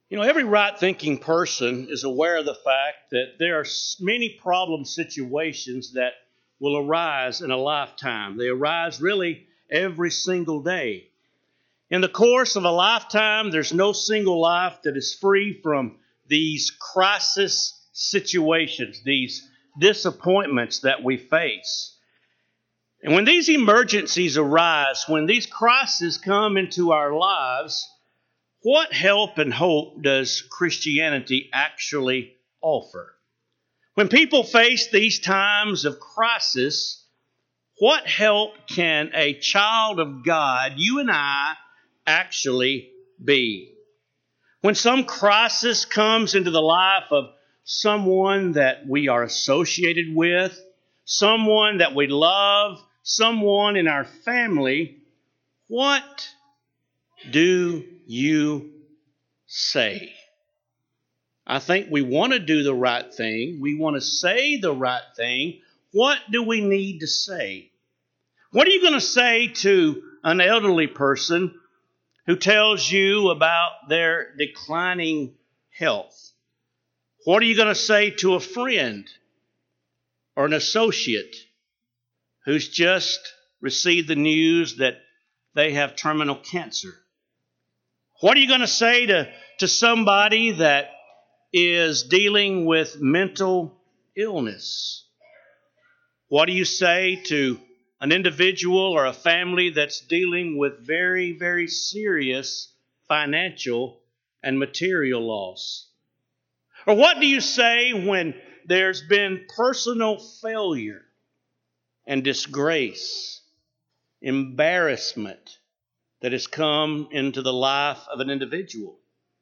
Every right-thinking person is aware of the fact that there are many problem situations that will arise in a lifetime. They arise really every single day. In the course of a lifetime, there's no single life that is free from these crisis situations, these disappointments that we face. And when these emergencies arise, when these crises come into our lives, what help and hope does Christianity actually offer? When people face these times of crisis, what help can a child of God, you and I, actually be? When some crisis comes into the life of someone that we are associated with, someone that we love, someone in our family, what do you say? I think we want to do the right thing. We want to say the right thing. What do we need to say? What are you going to say to an elderly person who tells you about their declining health? What are you going to say to a friend or an associate who's just received the news that they have terminal cancer? What are you going to say to somebody that is dealing with mental illness? What do you say to an individual or a family that's dealing with very, very serious financial and material loss? Or what do you say when there's been personal failure and disgrace, embarrassment that has come into the life of an individual?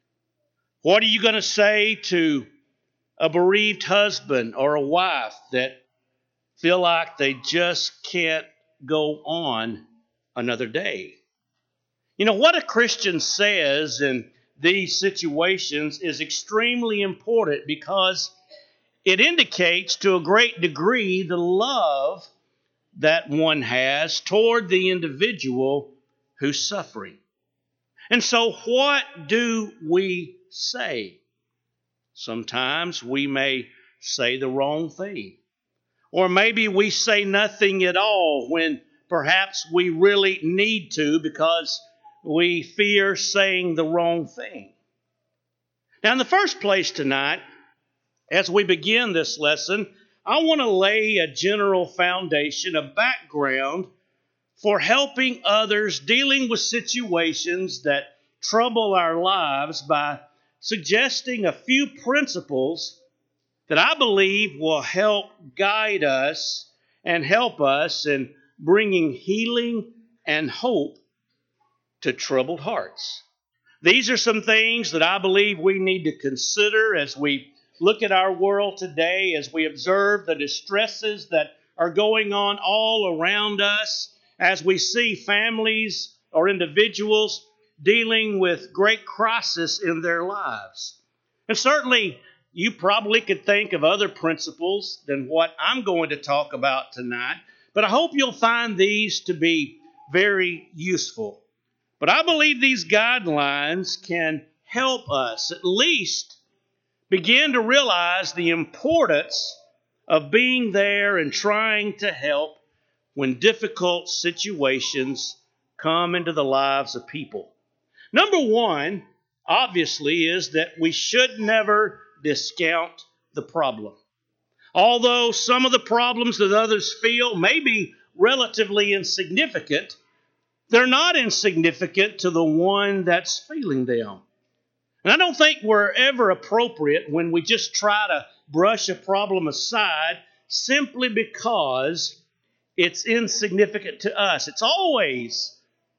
What are you going to say to a bereaved husband or a wife that feel like they just can't go on another day? What a Christian says in these situations is extremely important because it indicates to a great degree the love that one has toward the individual who's suffering. And so what do we say? Sometimes we may say the wrong thing. Or maybe we say nothing at all when perhaps we really need to because we fear saying the wrong thing. Now, in the first place tonight, as we begin this lesson, I want to lay a general foundation, a background for helping others dealing with situations that trouble our lives by suggesting a few principles that I believe will help guide us and help us in bringing healing and hope to troubled hearts. These are some things that I believe we need to consider as we look at our world today, as we observe the distresses that are going on all around us, as we see families or individuals dealing with great crisis in their lives. And certainly, you probably could think of other principles than what I'm going to talk about tonight, but I hope you'll find these to be very useful. But I believe these guidelines can help us at least begin to realize the importance of being there and trying to help when difficult situations come into the lives of people. Number one, obviously, is that we should never discount the problem. Although some of the problems that others feel may be relatively insignificant, they're not insignificant to the one that's feeling them. And I don't think we're ever appropriate when we just try to brush a problem aside simply because it's insignificant to us. It's always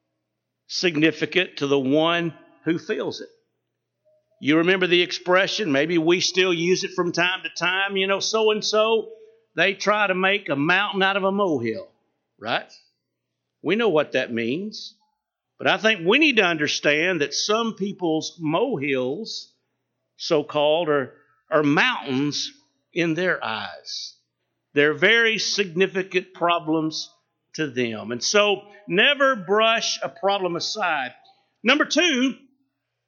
significant to the one who feels it. You remember the expression, maybe we still use it from time to time, so-and-so, they try to make a mountain out of a molehill, right? We know what that means. But I think we need to understand that some people's molehills, so-called, are mountains in their eyes. They're very significant problems to them. And so never brush a problem aside. Number two,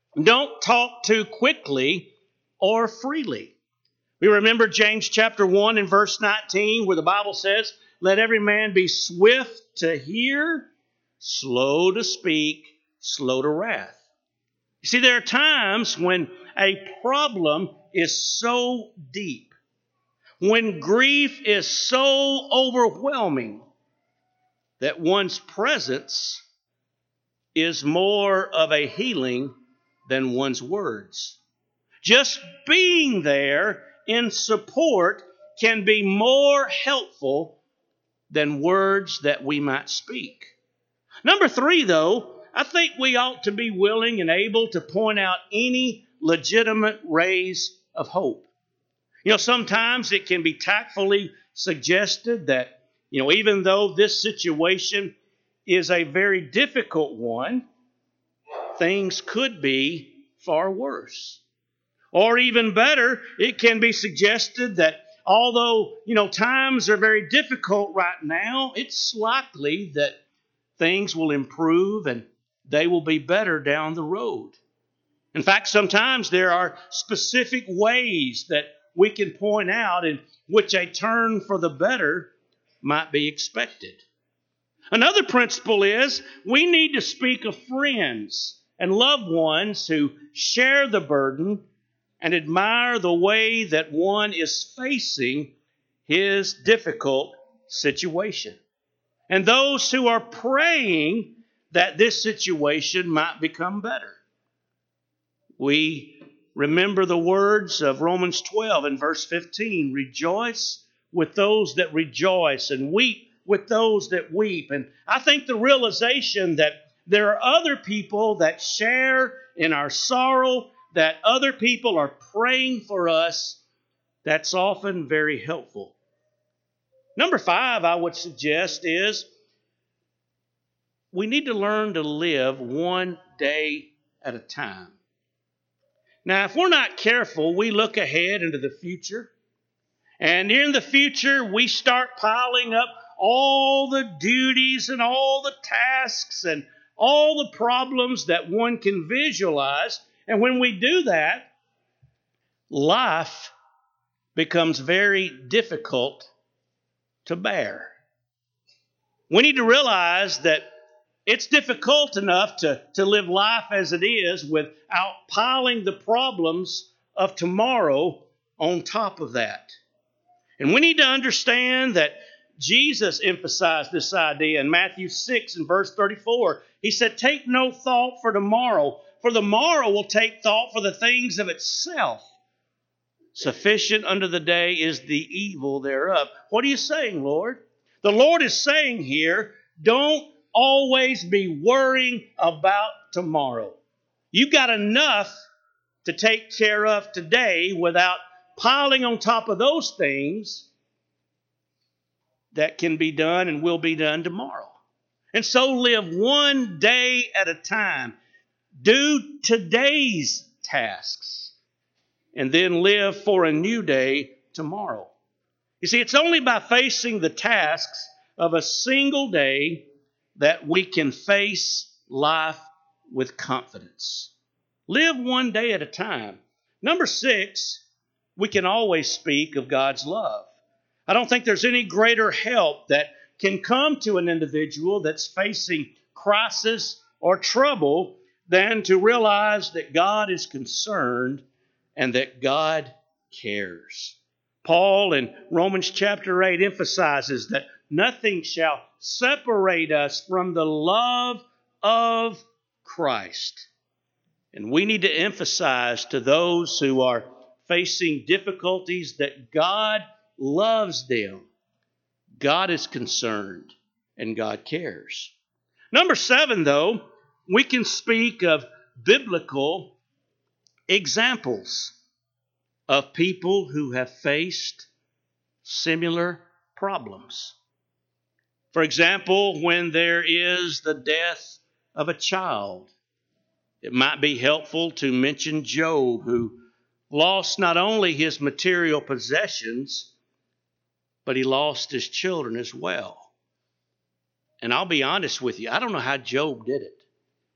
Don't talk too quickly or freely. We remember James chapter 1 and verse 19 where the Bible says, "Let every man be swift to hear, slow to speak, slow to wrath." You see, there are times when a problem is so deep, when grief is so overwhelming, that one's presence is more of a healing than one's words. Just being there in support can be more helpful than words that we might speak. Number 3, though, I think we ought to be willing and able to point out any legitimate rays of hope. Sometimes it can be tactfully suggested that, even though this situation is a very difficult one, things could be far worse. Or even better, it can be suggested that although, times are very difficult right now, it's likely that things will improve and they will be better down the road. In fact, sometimes there are specific ways that we can point out in which a turn for the better might be expected. Another principle is we need to speak of friends and loved ones who share the burden and admire the way that one is facing his difficult situation. And those who are praying that this situation might become better. We remember the words of Romans 12 and verse 15, "Rejoice with those that rejoice and weep with those that weep." And I think the realization that there are other people that share in our sorrow, that other people are praying for us, that's often very helpful. Number 5, I would suggest, is we need to learn to live one day at a time. Now, if we're not careful, we look ahead into the future, and in the future, we start piling up all the duties and all the tasks and all the problems that one can visualize. And when we do that, life becomes very difficult to bear. We need to realize that it's difficult enough to live life as it is without piling the problems of tomorrow on top of that. And we need to understand that Jesus emphasized this idea in Matthew 6 and verse 34. He said, "Take no thought for tomorrow will take thought for the things of itself. Sufficient unto the day is the evil thereof." What are you saying, Lord? The Lord is saying here, don't always be worrying about tomorrow. You've got enough to take care of today without piling on top of those things that can be done and will be done tomorrow. And so live one day at a time. Do today's tasks and then live for a new day tomorrow. You see, it's only by facing the tasks of a single day that we can face life with confidence. Live one day at a time. Number 6, we can always speak of God's love. I don't think there's any greater help that can come to an individual that's facing crisis or trouble than to realize that God is concerned and that God cares. Paul in Romans chapter 8 emphasizes that nothing shall separate us from the love of Christ. And we need to emphasize to those who are facing difficulties that God loves them. God is concerned and God cares. Number 7, though, we can speak of biblical examples of people who have faced similar problems. For example, when there is the death of a child, it might be helpful to mention Job, who lost not only his material possessions, but he lost his children as well. And I'll be honest with you, I don't know how Job did it.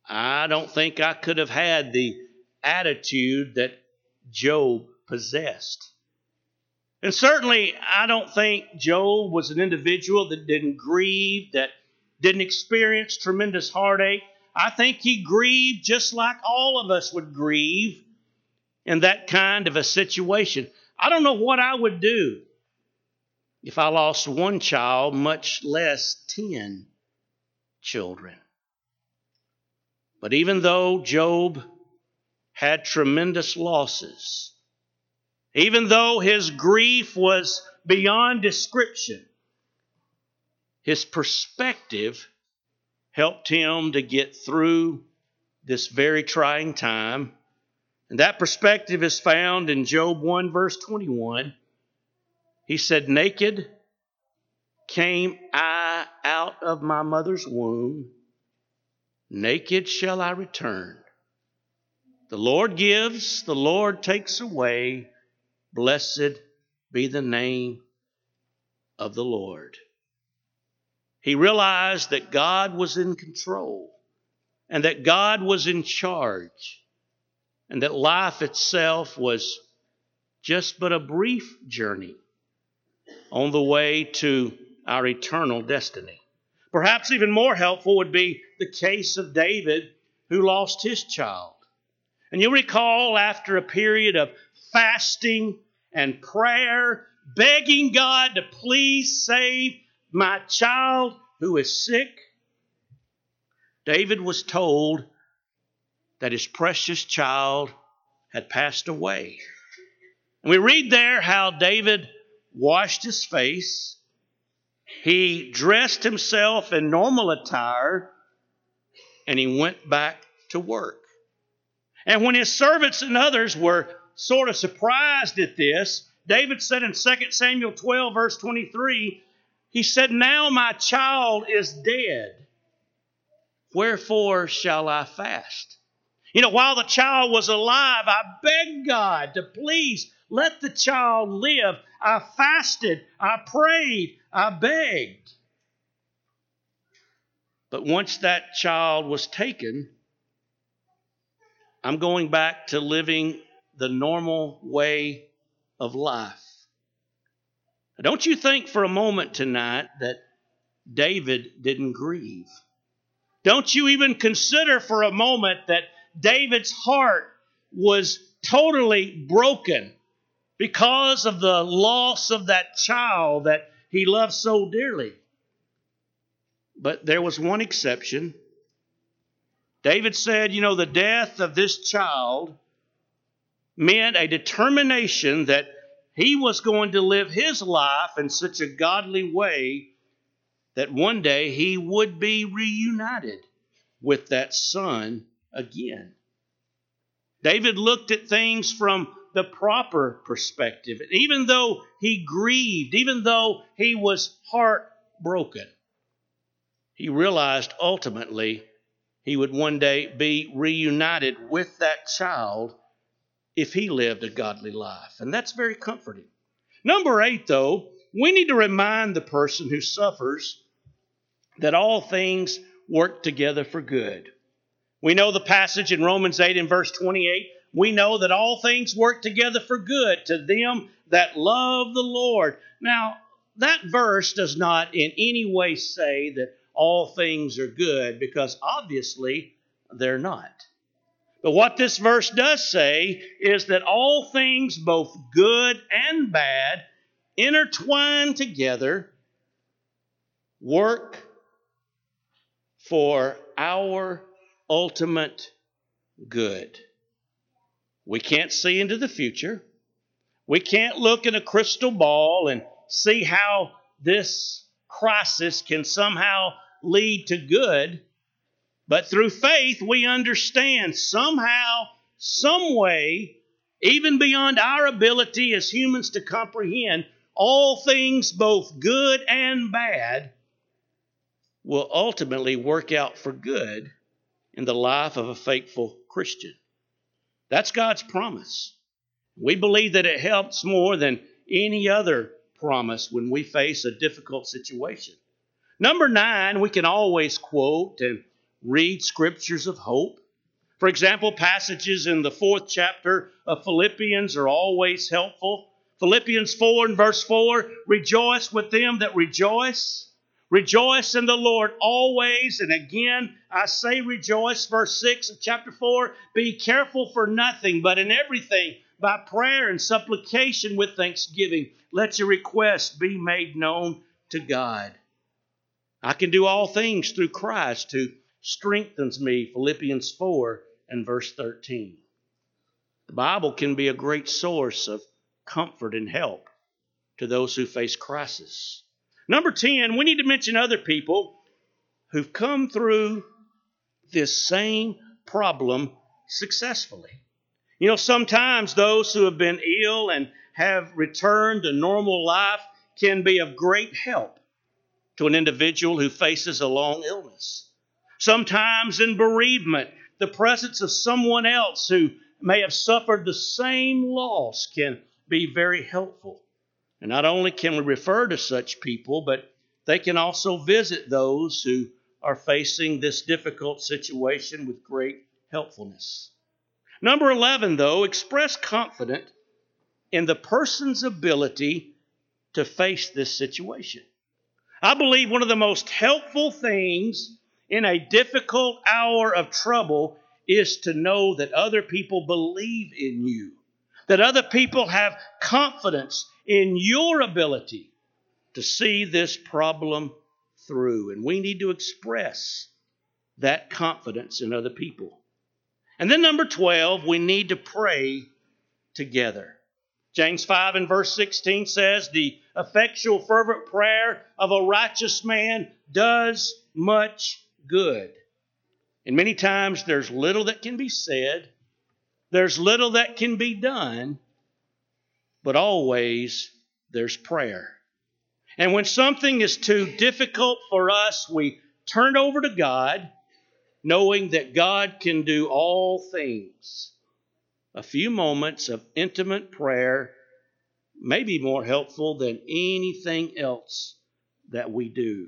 I don't think I could have had the attitude that Job possessed. And certainly, I don't think Job was an individual that didn't grieve, that didn't experience tremendous heartache. I think he grieved just like all of us would grieve in that kind of a situation. I don't know what I would do if I lost one child, much less 10 children. But even though Job had tremendous losses, even though his grief was beyond description, his perspective helped him to get through this very trying time. And that perspective is found in Job 1, verse 21. He said, "Naked came I out of my mother's womb. Naked shall I return. The Lord gives, the Lord takes away. Blessed be the name of the Lord." He realized that God was in control and that God was in charge and that life itself was just but a brief journey on the way to our eternal destiny. Perhaps even more helpful would be the case of David, who lost his child. And you'll recall, after a period of fasting and prayer, begging God to please save my child who is sick, David was told that his precious child had passed away. And we read there how David washed his face. He dressed himself in normal attire, and he went back to work. And when his servants and others were sort of surprised at this, David said in 2 Samuel 12, verse 23, he said, "Now my child is dead. Wherefore shall I fast?" While the child was alive, I begged God to please let the child live. I fasted, I prayed, I begged. But once that child was taken, I'm going back to living the normal way of life. Don't you think for a moment tonight that David didn't grieve? Don't you even consider for a moment that David's heart was totally broken because of the loss of that child that he loved so dearly? But there was one exception. David said, the death of this child meant a determination that he was going to live his life in such a godly way that one day he would be reunited with that son again. David looked at things from the proper perspective. And even though he grieved, even though he was heartbroken, he realized ultimately he would one day be reunited with that child if he lived a godly life. And that's very comforting. Number 8, though, we need to remind the person who suffers that all things work together for good. We know the passage in Romans 8 and verse 28. We know that all things work together for good to them that love the Lord. Now, that verse does not in any way say that all things are good, because obviously they're not. But what this verse does say is that all things, both good and bad, intertwine together, work for our ultimate good. We can't see into the future. We can't look in a crystal ball and see how this crisis can somehow lead to good. But through faith, we understand somehow, some way, even beyond our ability as humans to comprehend, all things, both good and bad, will ultimately work out for good in the life of a faithful Christian. That's God's promise. We believe that it helps more than any other promise when we face a difficult situation. Number 9, we can always quote, and read scriptures of hope. For example, passages in the 4th chapter of Philippians are always helpful. Philippians 4 and verse 4, rejoice with them that rejoice. Rejoice in the Lord always. And again, I say rejoice. Verse 6 of chapter 4, be careful for nothing, but in everything, by prayer and supplication with thanksgiving, let your requests be made known to God. I can do all things through Christ who strengthens me, Philippians 4 and verse 13. The Bible can be a great source of comfort and help to those who face crisis. Number 10, we need to mention other people who've come through this same problem successfully. You know, sometimes those who have been ill and have returned to normal life can be of great help to an individual who faces a long illness. Sometimes in bereavement, the presence of someone else who may have suffered the same loss can be very helpful. And not only can we refer to such people, but they can also visit those who are facing this difficult situation with great helpfulness. Number 11, though, express confidence in the person's ability to face this situation. I believe one of the most helpful things in a difficult hour of trouble is to know that other people believe in you, that other people have confidence in your ability to see this problem through. And we need to express that confidence in other people. And then number 12, we need to pray together. James 5 and verse 16 says, the effectual fervent prayer of a righteous man does much good. And many times there's little that can be said, there's little that can be done, but always there's prayer. And when something is too difficult for us, we turn over to God, knowing that God can do all things. A few moments of intimate prayer may be more helpful than anything else that we do.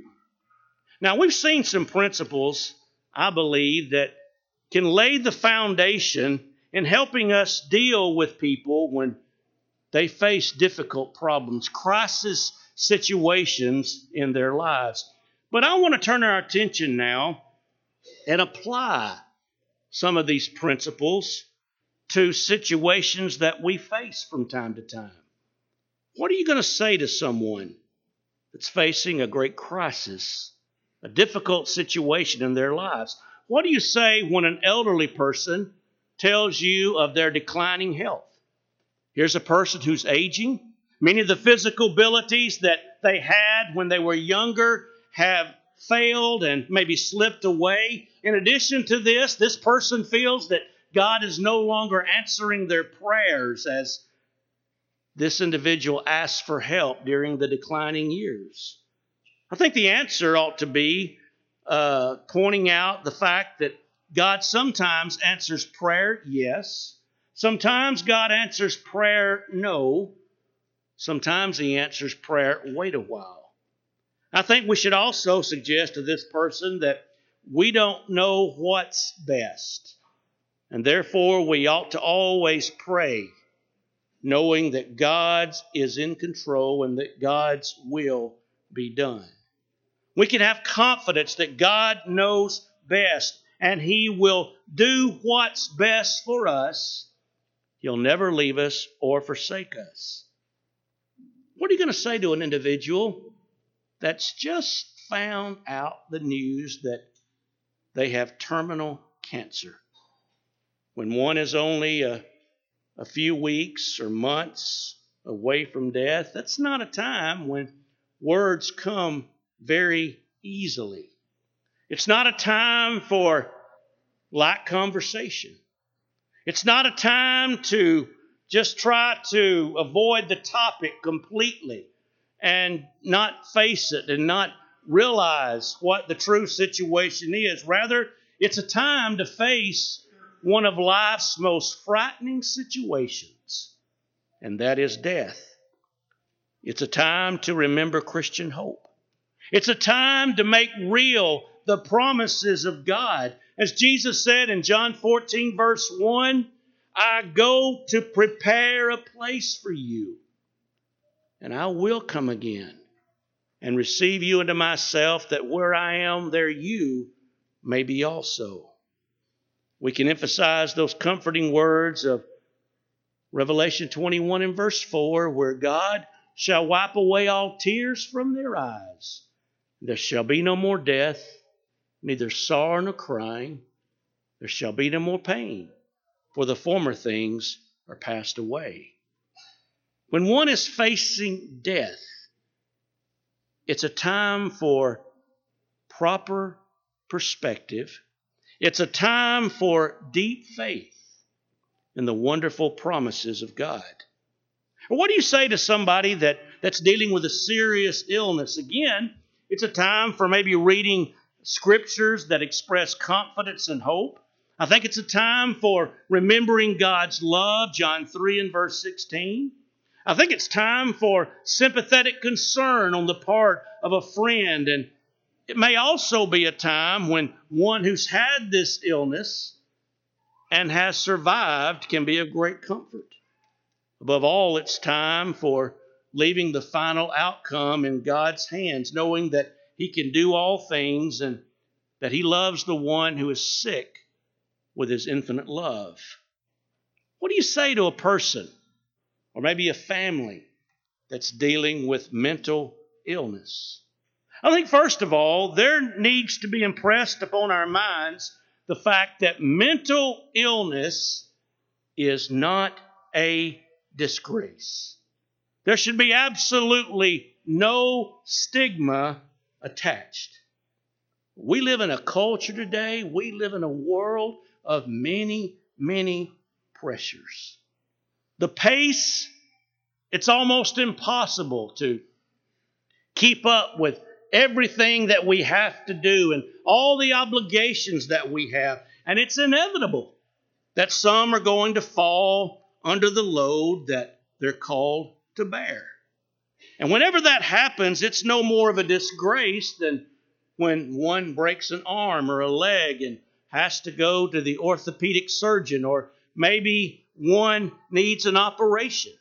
Now, we've seen some principles, I believe, that can lay the foundation in helping us deal with people when they face difficult problems, crisis situations in their lives. But I want to turn our attention now and apply some of these principles to situations that we face from time to time. What are you going to say to someone that's facing a great crisis, a difficult situation in their lives? What do you say when an elderly person tells you of their declining health? Here's a person who's aging. Many of the physical abilities that they had when they were younger have failed and maybe slipped away. In addition to this person feels that God is no longer answering their prayers as this individual asks for help during the declining years. I think the answer ought to be pointing out the fact that God sometimes answers prayer, yes. Sometimes God answers prayer, no. Sometimes He answers prayer, wait a while. I think we should also suggest to this person that we don't know what's best. And therefore, we ought to always pray, knowing that God is in control and that God's will be done. We can have confidence that God knows best and He will do what's best for us. He'll never leave us or forsake us. What are you going to say to an individual that's just found out the news that they have terminal cancer? When one is only a few weeks or months away from death, that's not a time when words come very easily. It's not a time for light conversation. It's not a time to just try to avoid the topic completely and not face it and not realize what the true situation is. Rather, it's a time to face one of life's most frightening situations, and that is death. It's a time to remember Christian hope. It's a time to make real the promises of God. As Jesus said in John 14, verse 1, I go to prepare a place for you, and I will come again and receive you into myself, that where I am, there you may be also. We can emphasize those comforting words of Revelation 21 and verse 4, where God shall wipe away all tears from their eyes. There shall be no more death, neither sorrow nor crying. There shall be no more pain, for the former things are passed away. When one is facing death, it's a time for proper perspective. It's a time for deep faith in the wonderful promises of God. Or what do you say to somebody that's dealing with a serious illness? Again, it's a time for maybe reading scriptures that express confidence and hope. I think it's a time for remembering God's love, John 3 and verse 16. I think it's time for sympathetic concern on the part of a friend. And it may also be a time when one who's had this illness and has survived can be of great comfort. Above all, it's time for leaving the final outcome in God's hands, knowing that He can do all things and that He loves the one who is sick with His infinite love. What do you say to a person or maybe a family that's dealing with mental illness? I think, first of all, there needs to be impressed upon our minds the fact that mental illness is not a disgrace. There should be absolutely no stigma attached. We live in a culture today, we live in a world of many, many pressures. The pace, it's almost impossible to keep up with everything that we have to do and all the obligations that we have. And it's inevitable that some are going to fall under the load that they're called to bear. And whenever that happens, it's no more of a disgrace than when one breaks an arm or a leg and has to go to the orthopedic surgeon, or maybe one needs an operation.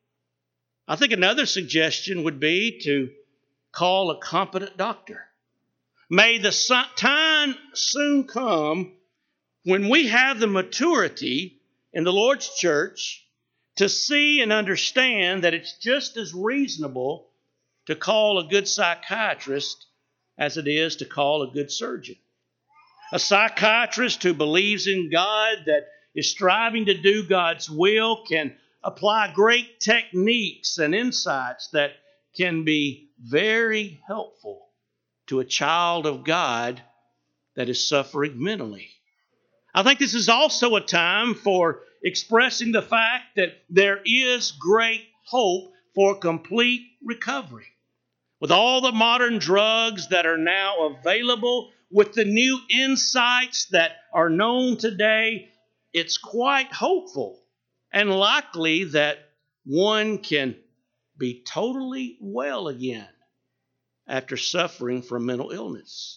I think another suggestion would be to call a competent doctor. May the time soon come when we have the maturity in the Lord's church to see and understand that it's just as reasonable to call a good psychiatrist as it is to call a good surgeon. A psychiatrist who believes in God, that is striving to do God's will, can apply great techniques and insights that can be very helpful to a child of God that is suffering mentally. I think this is also a time for expressing the fact that there is great hope for complete recovery. With all the modern drugs that are now available, with the new insights that are known today, it's quite hopeful and likely that one can be totally well again after suffering from mental illness.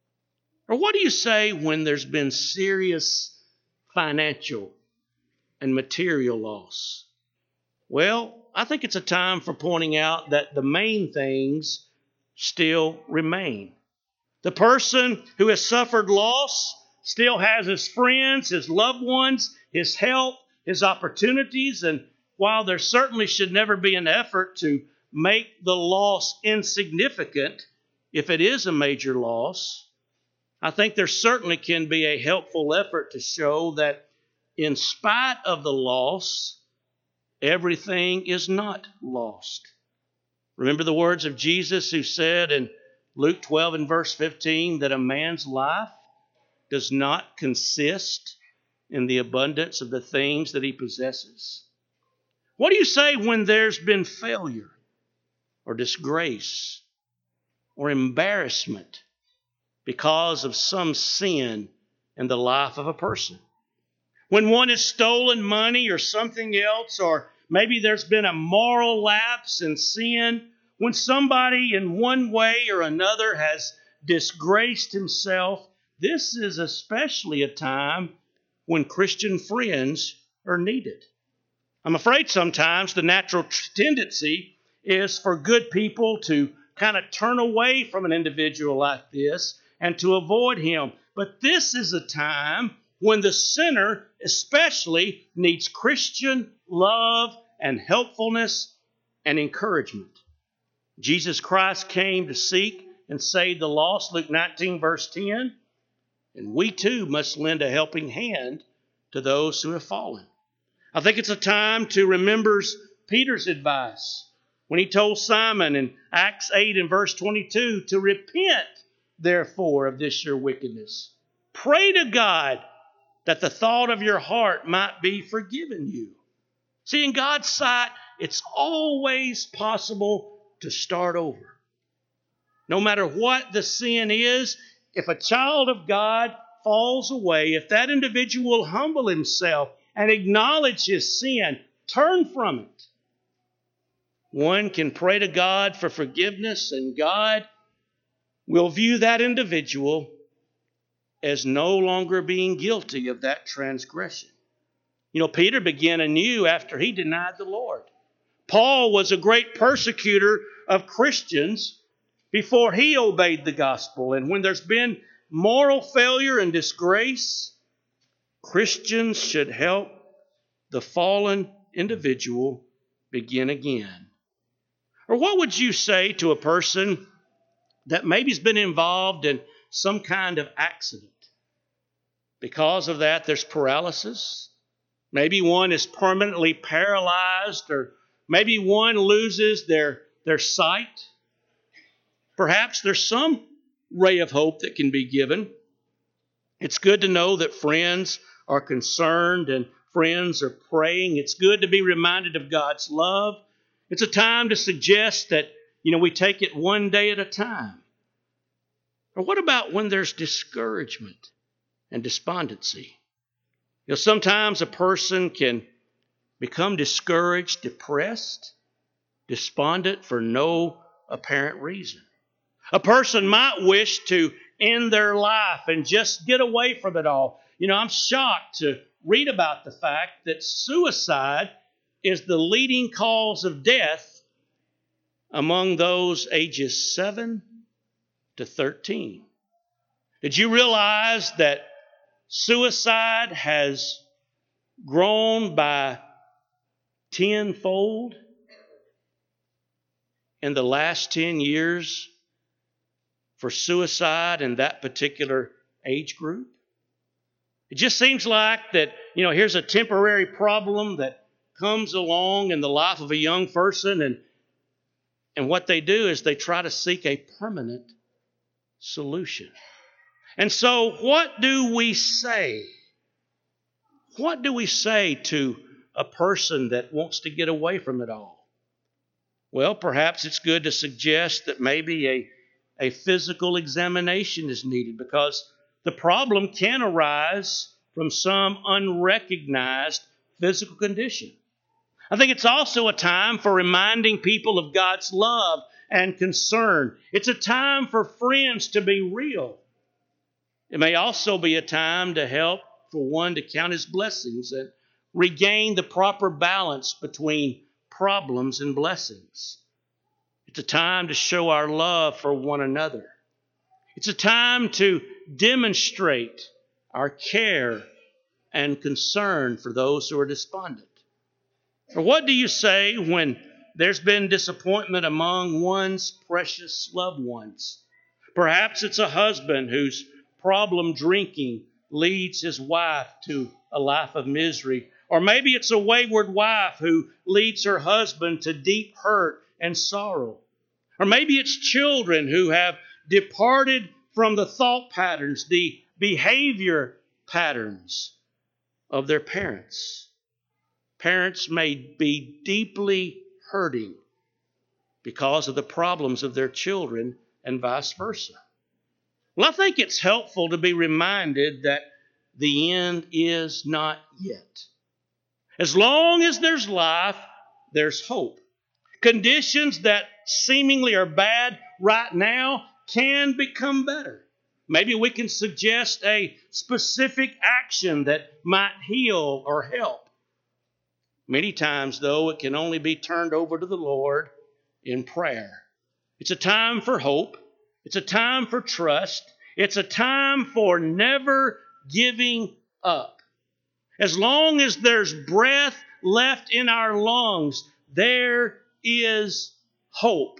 Or what do you say when there's been serious financial and material loss? Well, I think it's a time for pointing out that the main things still remain. The person who has suffered loss still has his friends, his loved ones, his health, his opportunities, and while there certainly should never be an effort to make the loss insignificant, if it is a major loss, I think there certainly can be a helpful effort to show that in spite of the loss, everything is not lost. Remember the words of Jesus who said in Luke 12 and verse 15 that a man's life does not consist in the abundance of the things that he possesses. What do you say when there's been failure or disgrace or embarrassment because of some sin in the life of a person? When one has stolen money or something else, or maybe there's been a moral lapse in sin, when somebody in one way or another has disgraced himself. This is especially a time when Christian friends are needed. I'm afraid sometimes the natural tendency is for good people to kind of turn away from an individual like this and to avoid him. But this is a time when the sinner especially needs Christian love and helpfulness and encouragement. Jesus Christ came to seek and save the lost, Luke 19, verse 10. And we too must lend a helping hand to those who have fallen. I think it's a time to remember Peter's advice when he told Simon in Acts 8 and verse 22 to repent, therefore, of this your wickedness. Pray to God that the thought of your heart might be forgiven you. See, in God's sight, it's always possible to start over. No matter what the sin is, if a child of God falls away, if that individual will humble himself and acknowledge his sin, turn from it, one can pray to God for forgiveness, and God will view that individual as no longer being guilty of that transgression. You know, Peter began anew after he denied the Lord. Paul was a great persecutor of Christians before he obeyed the gospel. And when there's been moral failure and disgrace, Christians should help the fallen individual begin again. Or what would you say to a person that maybe's been involved in some kind of accident? Because of that, there's paralysis. Maybe one is permanently paralyzed, or maybe one loses their sight. Perhaps there's some ray of hope that can be given. It's good to know that friends are concerned and friends are praying. It's good to be reminded of God's love. It's a time to suggest that, we take it one day at a time. Or what about when there's discouragement and despondency? Sometimes a person can become discouraged, depressed, despondent for no apparent reason. A person might wish to end their life and just get away from it all. I'm shocked to read about the fact that suicide is the leading cause of death among those ages 7 to 13. Did you realize that suicide has grown by tenfold in the last 10 years for suicide in that particular age group? It just seems like that, here's a temporary problem that comes along in the life of a young person, and what they do is they try to seek a permanent solution. And so what do we say? What do we say to a person that wants to get away from it all? Well, perhaps it's good to suggest that maybe a physical examination is needed, because the problem can arise from some unrecognized physical condition. I think it's also a time for reminding people of God's love and concern. It's a time for friends to be real. It may also be a time to help for one to count his blessings and regain the proper balance between problems and blessings. It's a time to show our love for one another. It's a time to demonstrate our care and concern for those who are despondent. Or what do you say when there's been disappointment among one's precious loved ones? Perhaps it's a husband whose problem drinking leads his wife to a life of misery. Or maybe it's a wayward wife who leads her husband to deep hurt and sorrow. Or maybe it's children who have departed from the thought patterns, the behavior patterns of their parents. Parents may be deeply hurting because of the problems of their children and vice versa. Well, I think it's helpful to be reminded that the end is not yet. As long as there's life, there's hope. Conditions that seemingly are bad right now can become better. Maybe we can suggest a specific action that might heal or help. Many times, though, it can only be turned over to the Lord in prayer. It's a time for hope. It's a time for trust. It's a time for never giving up. As long as there's breath left in our lungs, there is hope.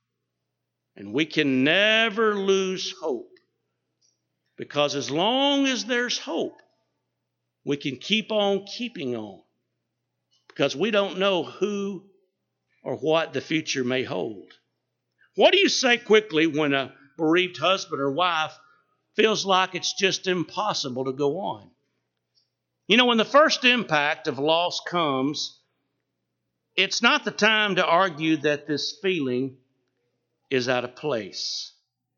And we can never lose hope. Because as long as there's hope, we can keep on keeping on. Because we don't know who or what the future may hold. What do you say quickly when a bereaved husband or wife feels like it's just impossible to go on? You know, when the first impact of loss comes, it's not the time to argue that this feeling is out of place.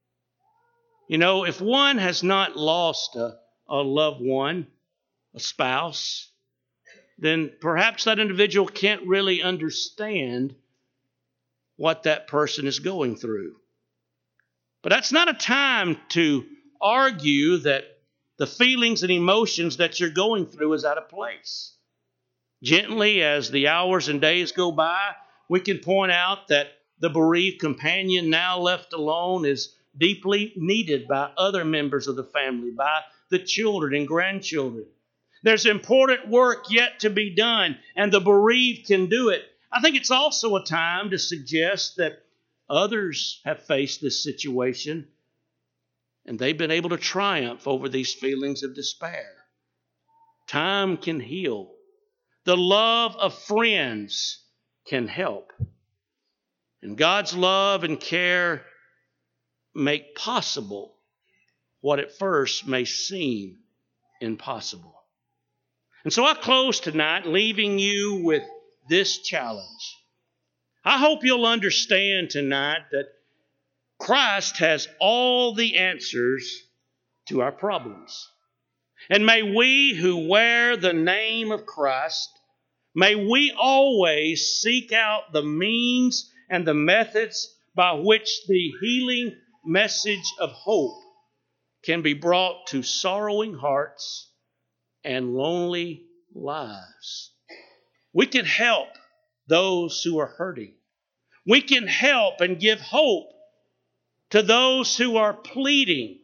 You know, if one has not lost a loved one, a spouse, then perhaps that individual can't really understand what that person is going through. But that's not a time to argue that the feelings and emotions that you're going through is out of place. Gently, as the hours and days go by, we can point out that the bereaved companion now left alone is deeply needed by other members of the family, by the children and grandchildren. There's important work yet to be done, and the bereaved can do it. I think it's also a time to suggest that others have faced this situation, and they've been able to triumph over these feelings of despair. Time can heal. The love of friends can help. And God's love and care make possible what at first may seem impossible. And so I close tonight leaving you with this challenge. I hope you'll understand tonight that Christ has all the answers to our problems. And may we who wear the name of Christ, may we always seek out the means and the methods by which the healing message of hope can be brought to sorrowing hearts and lonely lives. We can help those who are hurting. We can help and give hope to those who are pleading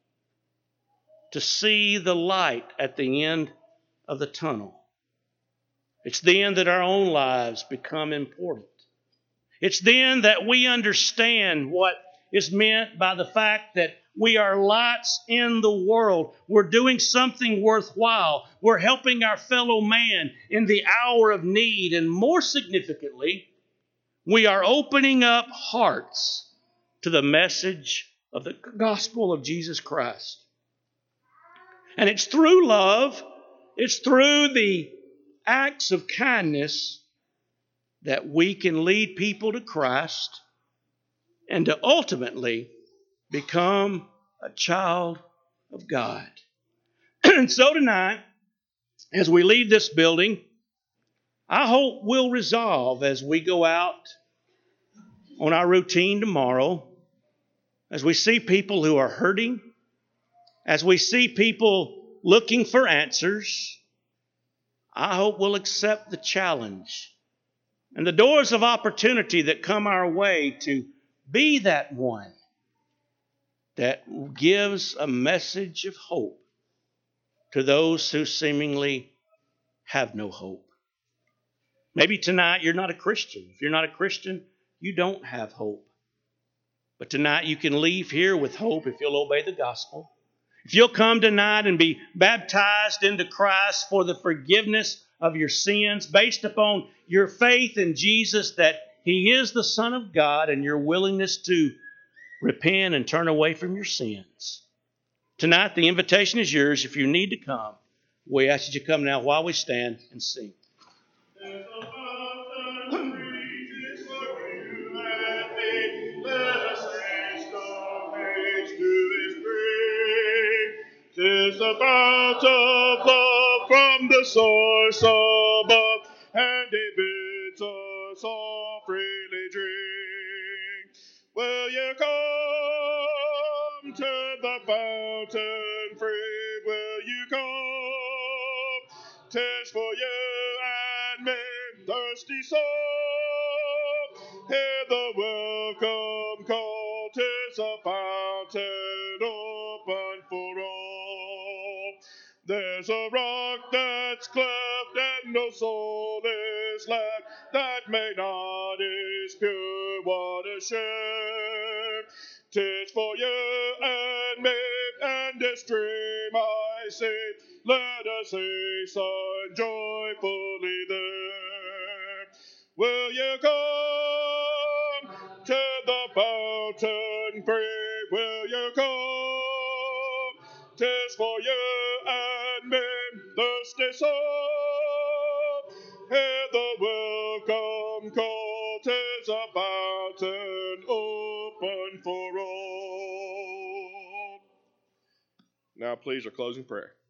to see the light at the end of the tunnel. It's then that our own lives become important. It's then that we understand what is meant by the fact that we are lights in the world. We're doing something worthwhile. We're helping our fellow man in the hour of need. And more significantly, we are opening up hearts to the message of the gospel of Jesus Christ. And it's through love, it's through the acts of kindness that we can lead people to Christ and to ultimately become a child of God. And so tonight, as we leave this building, I hope we'll resolve as we go out on our routine tomorrow, as we see people who are hurting, as we see people looking for answers, I hope we'll accept the challenge and the doors of opportunity that come our way to be that one that gives a message of hope to those who seemingly have no hope. Maybe tonight you're not a Christian. If you're not a Christian, you don't have hope. But tonight you can leave here with hope if you'll obey the gospel. If you'll come tonight and be baptized into Christ for the forgiveness of your sins based upon your faith in Jesus that He is the Son of God and your willingness to repent and turn away from your sins. Tonight the invitation is yours. If you need to come, we ask that you come now while we stand and sing. Tis the fount of love from the source above, and He bids us all freely drink. Will you come? 'tis for you and me, thirsty soul. Hear the welcome call, 'tis a fountain open for all. There's a rock that's cleft and no soul is left that may not is pure. What a shame! 'Tis for you and me, and this dream I see. Let us hasten joyfully there. Will you come to the fountain free? Will you come? 'Tis for you and me, thirsty soul. Hear the welcome call, 'tis a fountain open for all. Now please, our closing prayer.